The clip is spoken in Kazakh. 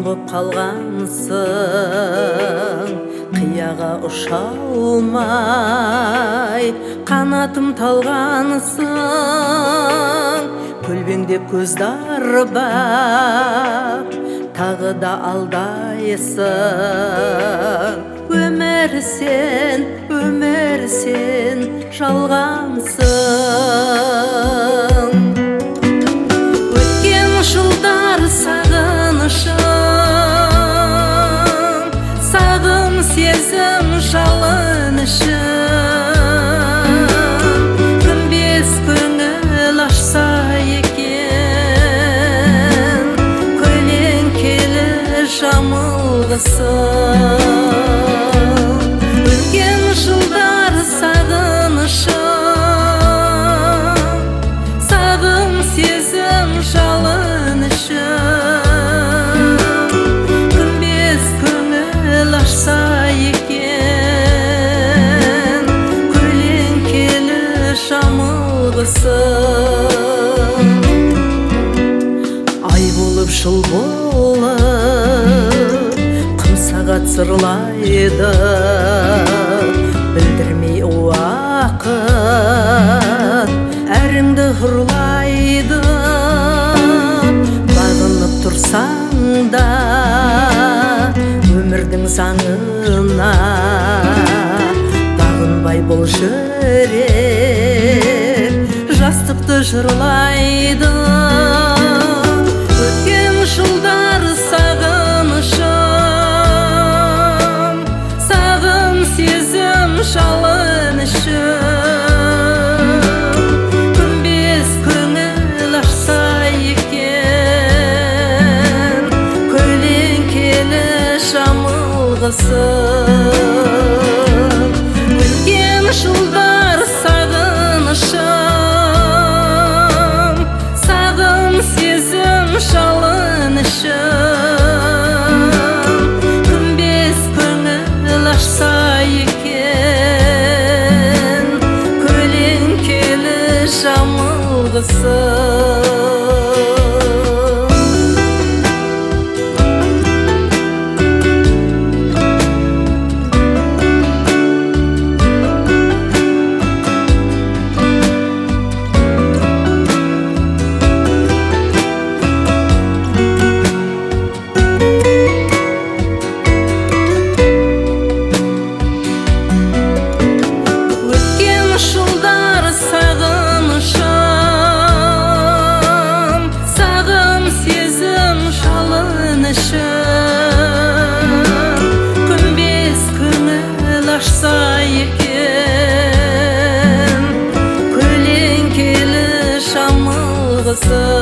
боп қалғансың, қияға ұша алмай қанатым талғансың. Көлбеңдеп көзді арбап тағы да алдайсың. Өмір сен жалғансың. Өткен жылдар сағынышым, сағым сезім жалынышым. Күнбес көңіл ашса екен, көлеңкелі жамылғысың. Өткен жылдар сағынышым, сағым сезім жалынышым. Күнбес көңіл ашса екен, көлеңкелі жамылғысың. Ай болып жыл болып құм сағат сырлайды, білдірмей уақыт әріңді ұрлайды. Бағынып тұрсаң да өмірдің заңына, бағынбай бұл жүрек жастықты жырлайды. Өткен жылдар сағынышым, сағым сезім жалынышым. Күнбес көңіл ашса екен, көлеңкелі жамылғысың. Өткен жылдар сағынышым, сағым сезім жалынышым. Күнбес көңіл ашса екен, көлеңкелі жамылғысың. Күнбес көңіл ашса екен, көлеңкелі жамылғысың.